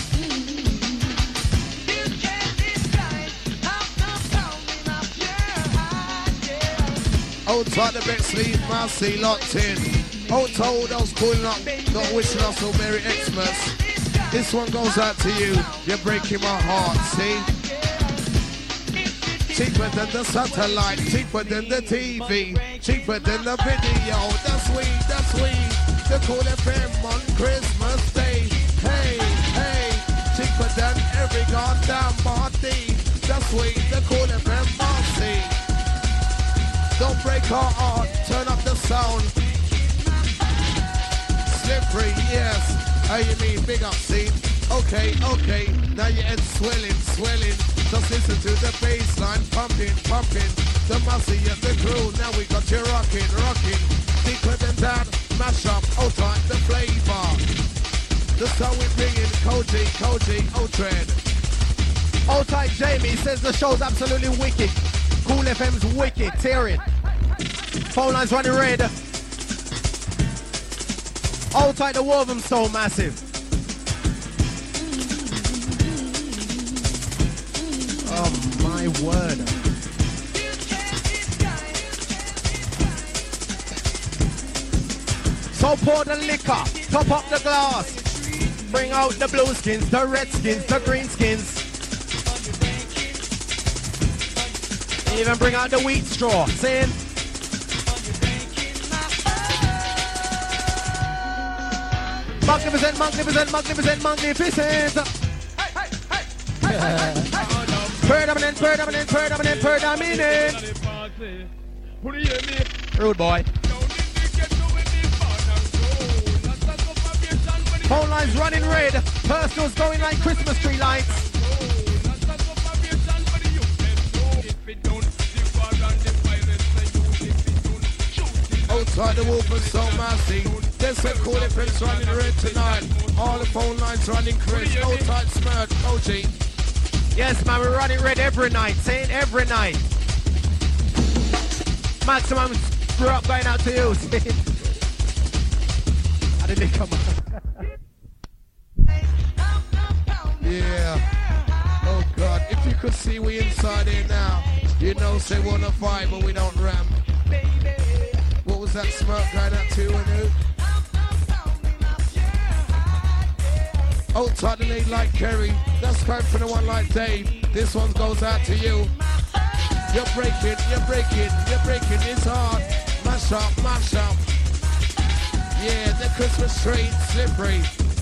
Outside the best sleep, Marcy locked in. Oh, told us pulling up, not wishing us a Merry Xmas. This one goes out to you. You're breaking my heart, see? Cheaper than the satellite, cheaper than the TV, cheaper than the video. That's sweet. The Cool FM on Christmas Day. Hey, hey, cheaper than every goddamn party. That's sweet, the Cool FM party. Don't break our heart, turn up the sound. Slippery, yes. How you mean, big up scene? Okay, now your head's swelling. Just listen to the bass line pumping, pumping. The Massey and the crew, now we got you rocking, rocking. Deeper than that, mash up, out on the flavor. The song we bringing, Koji, Outred. Outside Jamie says the show's absolutely wicked. Cool FM's wicked, tear it. Phone lines running red. Outside the Woven so massive. Oh my word. So pour the liquor, top up the glass. Bring out the blue skins, the red skins, the green skins. Even bring out the wheat straw. Saying, magnificent, magnificent, magnificent, magnificent. Predominant, predominant, predominant, predominant. Rude boy. Phone lines running red. Personals going like Christmas tree lights. Outside the Wolf and so massive. There's some cool effects running red tonight. All the phone lines running crisp. Outside Smirk, Koji. Yes, man, we're running red every night. Saying every night. Maximum screw up going out to you. I didn't come on. Yeah. Oh God, if you could see we inside here now, you know say we wanna fight but we don't ramp. What was that Smirk going out to and who? Outside the lead like Kerry. That's going for the one like Dave. This one goes out to you. You're breaking, you're breaking, you're breaking. It's hard. Mash up, mash up. Yeah, the Christmas tree, slippery.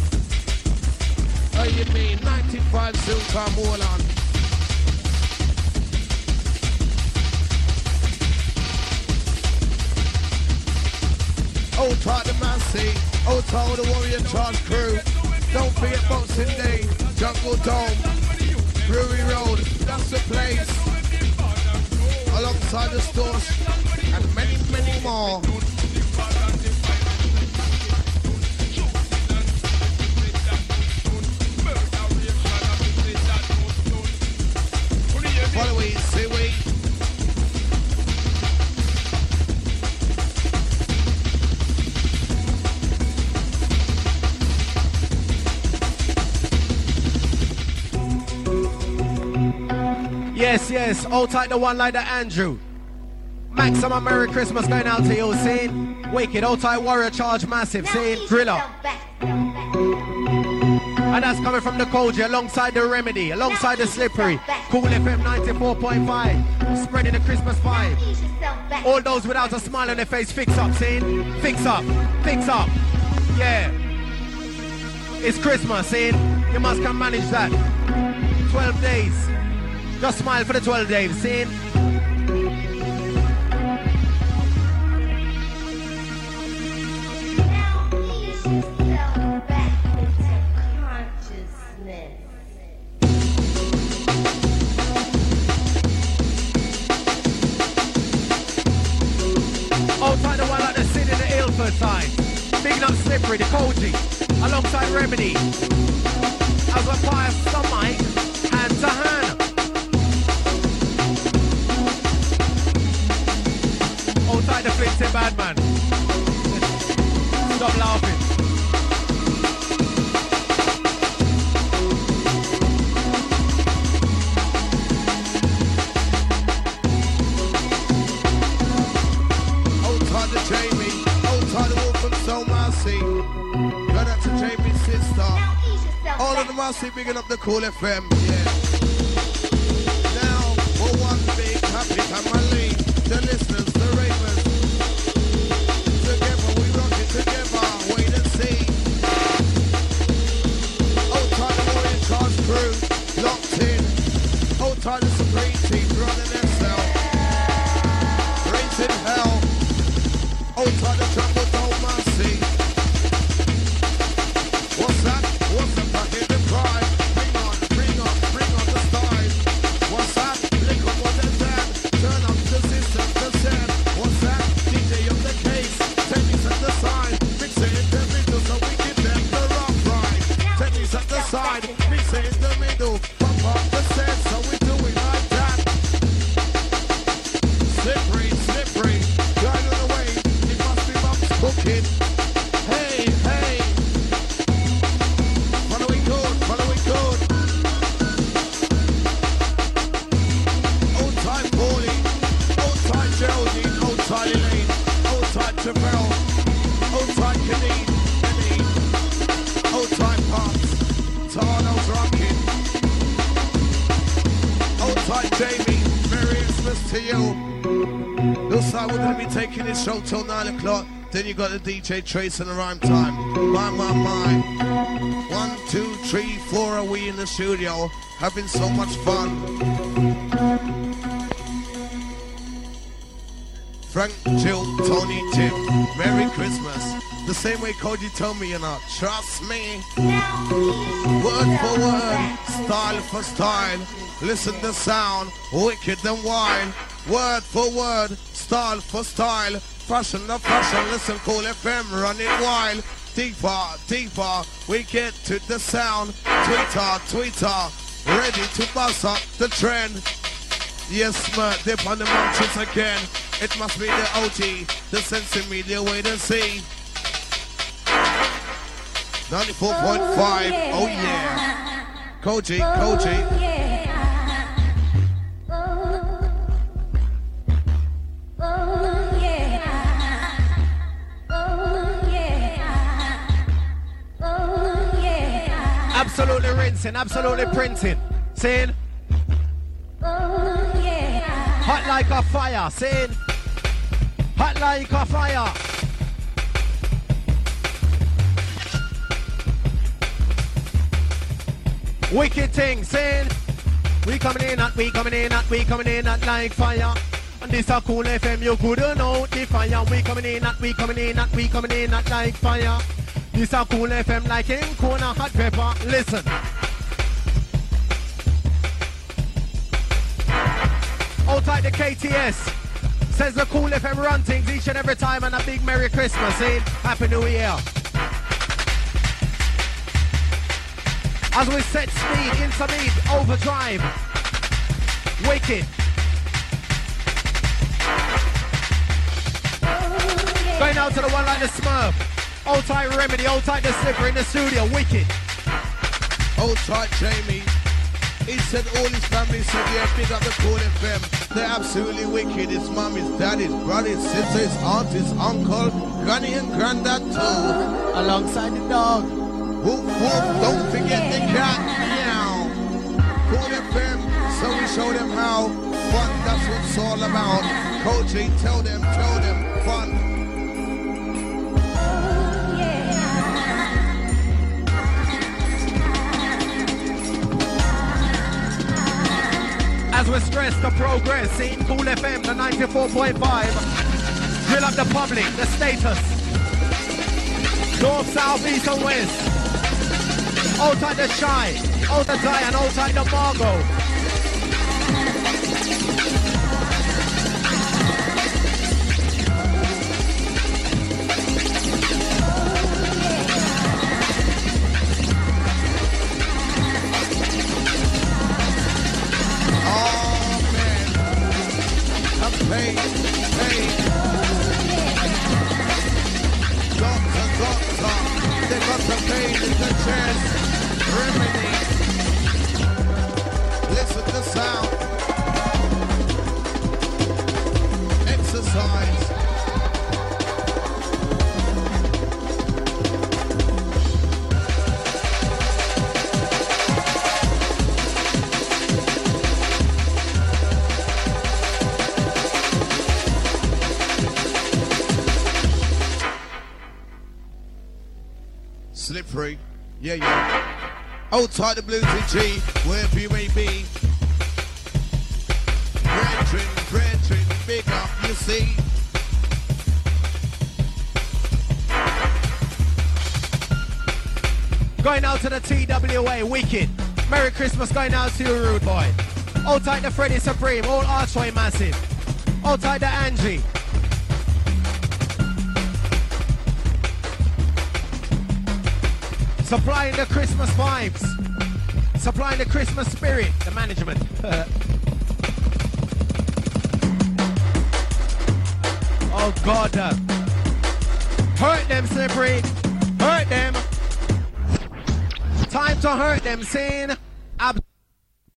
Oh, you mean 95 Silver Moreland. Outside the Massey, outside the Warrior Charge crew. Don't forget Boxing Day, Jungle Dome, Brewery Road, that's the place. Alongside the stores and many, many more. Follow we, see we. Yes, yes, outside the one like the Andrew. Maximum Merry Christmas going out to you, saying Wicked, outside Warrior Charge massive, saying Driller. And that's coming from the Koji, alongside the Remedy, alongside the Slippery. Cool FM 94.5, spreading the Christmas vibe. All those without a smile on their face, fix up, saying fix up, fix up. Yeah. It's Christmas, saying you must come manage that. 12 days. Just smile for the 12 days, saying. Outside the one like the Sid in the Ilford side. Bigging up Slippery, the Koji, alongside Remedy. As we pass the mic, hand to hand. Outside the Flinty Bad Man. Stop laughing. Outside the Jamie, outside the Wolf and so Marcy. Got out to Jamie's sister. All of the Marcy bigging up the Cool FM, yeah. Now, for one big happy family, the listeners, the ravens. Together we rock it together, wait and see. Outside the Warrior Charge crew, locked in. Outside the Supreme team, running their cell. Raising hell. Outside the Jungle Dome Mercy. What's that? What's the fucking the pride? Bring on the style. Outside Jamie, Merry Christmas to you. Looks like we're going to be taking this show till 9 o'clock. Then you got the DJ Trace and the rhyme time. My. 1, 2, 3, 4 are we in the studio having so much fun. Frank, Jill, Tony, Jim, Merry Christmas. The same way Cody told me, you know, trust me. Word for word, style for style. Listen to sound, wicked and wild. Word for word, style for style. Fashion to fashion, listen, Cool FM, running wild. Deeper, we get to the sound. Tweeter, ready to bust up the trend. Yes, man, dip on the mountains again. It must be the OG, the Sensing Media way to see. 94.5, oh yeah. Koji. Absolutely rinsing, absolutely printing. Saying, hot like a fire. Saying, hot like a fire. Wicked thing, saying, we coming in at like fire. And this a Cool FM, you couldn't know the fire. We coming in at like fire. This a Cool FM like in corner hot pepper. Listen. Outside the KTS says the Cool FM run things each and every time, and a big Merry Christmas, saying Happy New Year. As we set speed, intermediate, overdrive, wicked. Going out to the one like the Smurf. Old tight Remedy, old tight the Slipper in the studio, wicked. Old tight Jamie. He said all his family said, yeah, big up the Cool FM. They're absolutely wicked. His mum, his dad, his brother, his sister, his aunt, his uncle, granny and granddad too. Alongside the dog. Woof, woof, don't forget the cat. Meow. Cool FM, so we show them how. Fun, that's what it's all about. Coachy, tell them, fun. As we stress the progress, seeing Cool FM, the 94.5. Drill up the public, the status. North, south, east and west. Outside the Shy, outside Zion, outside the Margot. Hey, doctor, they got the pain in the chest. Remedy. Listen to sound. Exercise. Slippery, yeah. Outside the Bluesy G, wherever you may be. Brethren, big up, you see. Going out to the TWA, wicked. Merry Christmas going out to you, rude boy. Outside the Freddy Supreme, all Archway massive. Outside the Angie. Supplying the Christmas vibes. Supplying the Christmas spirit. The management. Oh God. Hurt them, Slippery. Hurt them. Time to hurt them, saying.